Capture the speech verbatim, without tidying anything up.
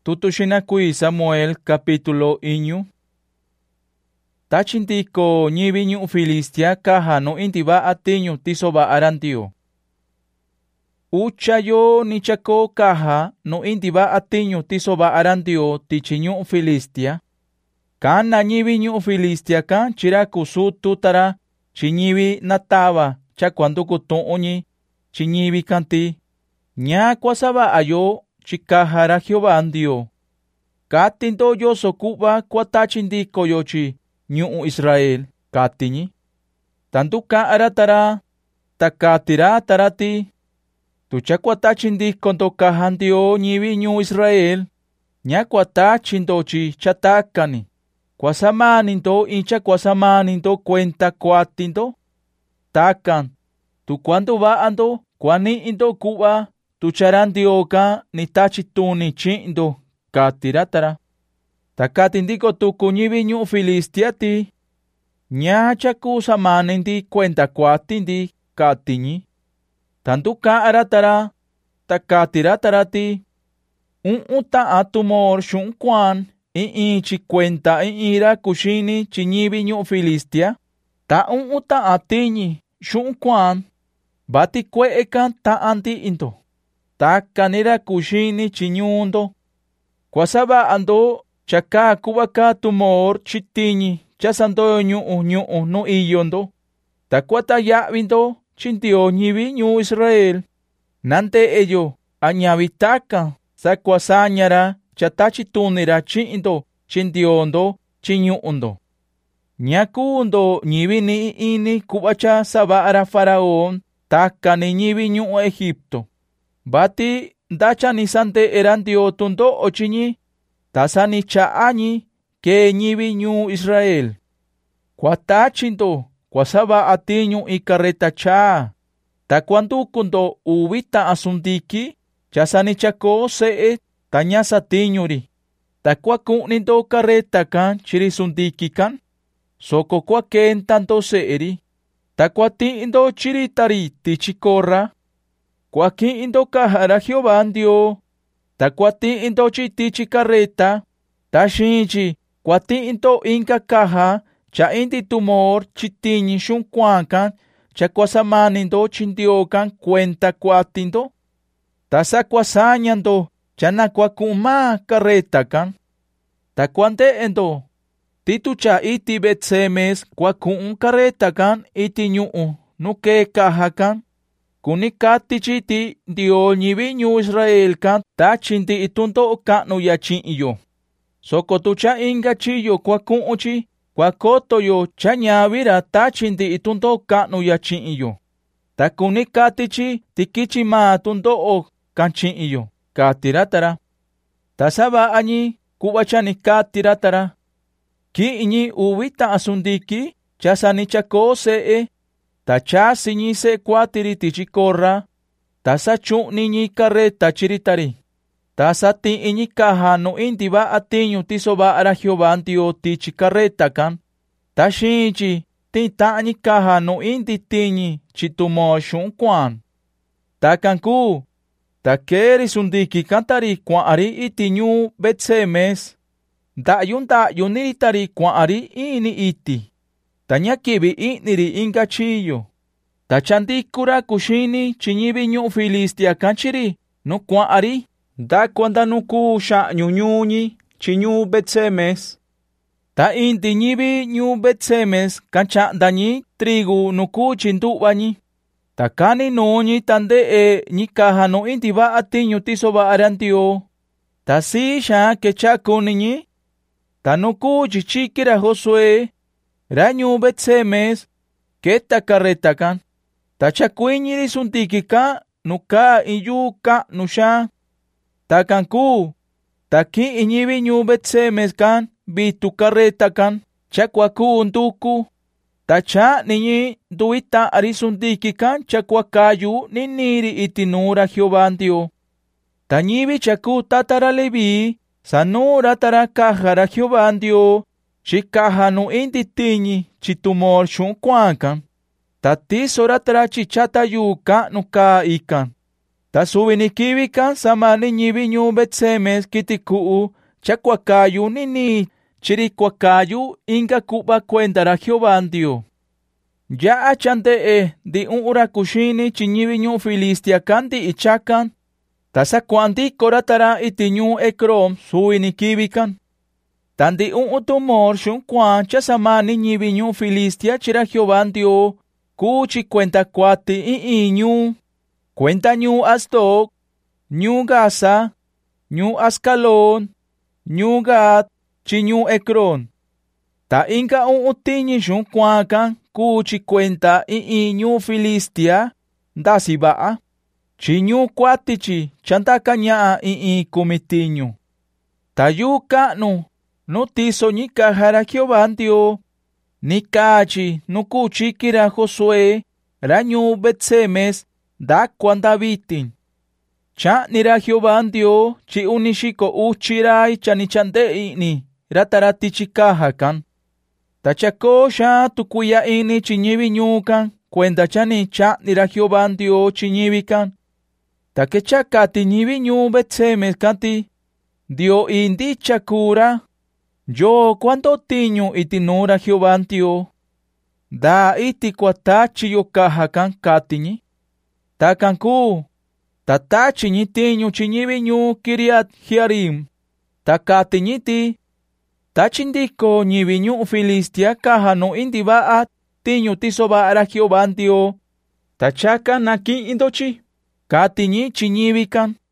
Tutushinakui Samuel capítulo iñu. Tachintiko ñiviñu Filistia kaha no intiba atiñu tisoba arantio. Uchayo nichako kaha no intiba atiñu tisoba arantio tichiñu Filistia. Kana ñiviñu Filistia kan chirakusu tutara chiñivi nataba chakwanduku to'oñi chiñivi kanti. Ña kwasaba ayo chikahara Jehová andio. Katinto yo sokuba kwatachindiko yochi ñu'u Israel katiñi. Tantuka aratara takatira tarati. Tucha kwatachindiko to kahandio ñivi ñu'u Israel. Ña kwatachindochi chatakani. Kwasamaninto incha kwasamaninto cuenta kwatinto. Takan. Tu cuando va ando kwani indo kuba tucharandioka ni tachituni chindo katiratara. Takatindiko tuku ñivi ñu'u Filistiati. Ña chaku samanindi cuenta kwatindi katiñi. Tantuka aratara takatiratarati. Un uta atumor shun kwan i ichi cuenta i ira kushini chiñivi ñu'u Filistia. Ta un uta atiñi shun kwan bati kwe'ekan ta anti into. Takanira kushini chiñundo. Kwasaba ando chaka kubaka tumor chitiñi chasandoyo ñu'u ñu'u no iyondo. Takwata yavindo chintio ñivi ñu'u Israel. Nante ello añavitaka sakwasañara chatachitunira chindo chindiondo chiñu'undo. Ñakundo ñivi ni ini kubacha sabara faraón takani ñivi ñu'u Egipto. Bati dacha ni sante erandio tundo ochiñi tasani cha'añi ke ñivi ñu'u Israel. Kwatachindo kwasaba atiñu i carreta cha. Takuandukundo ubita asundiki chasani chako see tañasa tiñuri. Takuakunindo carreta kan chirisundiki kan. Soko kwaken tanto seeri. Takuatindo chiritari tichikorra. Kwakindo kahara Jehová andio. Takuatindo chitichi carreta. Tashinchi kwatindo inka kaha cha indi tumor chitiñi shun kwankan cha kwasamanindo chindiokan cuenta kwatindo. Tasa kwasañando chana kwakuma carreta kan. Takuante endo. Titucha iti betsemes kwakun carreta kan iti ñu'u nuke kaha kan. Kunikati chiti dio ñivi ñu'u Israel kan tachinti itunto kanu yachin iyo. Soko tucha inga chiyo kwakun uchi kwakoto yo chanyavira tachinti itunto kanu yachin iyo. Takunikati chi tikichi ma tunto o kanchin iyo. Katiratara. Tasaba añi kubachani katiratara. Ki iñi ubita asundiki chasani chako see. Tacha siñi se kwatiri tichikorra. Tasa chu'niñi carreta chiritari. Tasa ti iñi kaha no indiba atiñu tisoba ara Jehová antio tichi carreta kan. Tashinchi ti ta'ñi kaha no indi tiñi chitumo shun kwan. Takanku. Takeri sundiki kantari kwari iti ñu'u Betsemes. Da'yun da'yun niritari kwari ini iti. Tañakibi iniri inga chiyo. Tachandikura kushini chiñivi ñu'u Filistia kanchiri no kwari. Da kwanda nuku sha ñuñuñi chiñu Betsemes. Ta indi ñivi ñu'u Betsemes kanchandañi trigu nuku chindubañi. Takani noñi tande e ñikaha no indiba atiñu tisoba arantio. Ta si sha kechakuniñi. Ta nuku chichikira Josué. Rañu Betsemes keta carreta kan. Ta chakuiñiri suntiki ka nuka iyu ka nusha. Ta kanku. Ta ki iñivi ñu'u Betsemes kan bitu carreta kan chakwaku unduku. Ta cha niñi duita arisundiki kan chakwakayu niniri itinura Jehová andio. Ta ñivi chaku tatara Levi sanura tara kahara Jehová andio. Chikaha no indi tiñi chitumor shun kwankan. Ta tisora tara chichata yuka nuka ikan. Ta subinikibikan samani ñibinyu betsemes kitikuu chakwakayu nini chirikwakayu inka kuba cuentara Jehová Dio. Ya achante di un urakushini chiñibinyu Filistia kandi ichakan, tasa kuanti koratara itinyu ekrom subinikibikan. Tandi un utumor shun kwan chasamani ñibinyu Filistia chira Jehová Dio kuchi cuenta kwati i inyu. Cuenta ñu Astok, ñu Gaza, ñu Ascalón, ñu Gat, chi ñu Ekron. Ta inka un utiñi shun kuankan kuchi cuenta i ñu Filistia, dasibaa. Chi ñu kuatichi chantakanyaa i kumitiñu. Ta yu kanu, no tiso ni kahara Jehová Dio, ni kachi no kuchi kira Josué, rañu betsemes, da cuanda vitin. Cha nira Jehová Dio chi unishiko uchirai chanichande ini ratarati chikahakan. Tachako sha tukuya ini chinyibi nyukan cuenta chani cha nira Jehová Dio chinyibikan. Takecha kati nyibi nyu betsemes kanti Dio indi chakura. Yo cuando tiño itinura Jehová Dio. Da iti kwatachi yokahakan katiñi. Takanku, tatachi ñitiñu chiñibiñu Kiriat Jearim, takatiñiti, tachindiko ñibiñu Filistia kahano indibaat tiñu tisobara Jehová Dio, tachaka naki indochi, katiñi chiñibikan,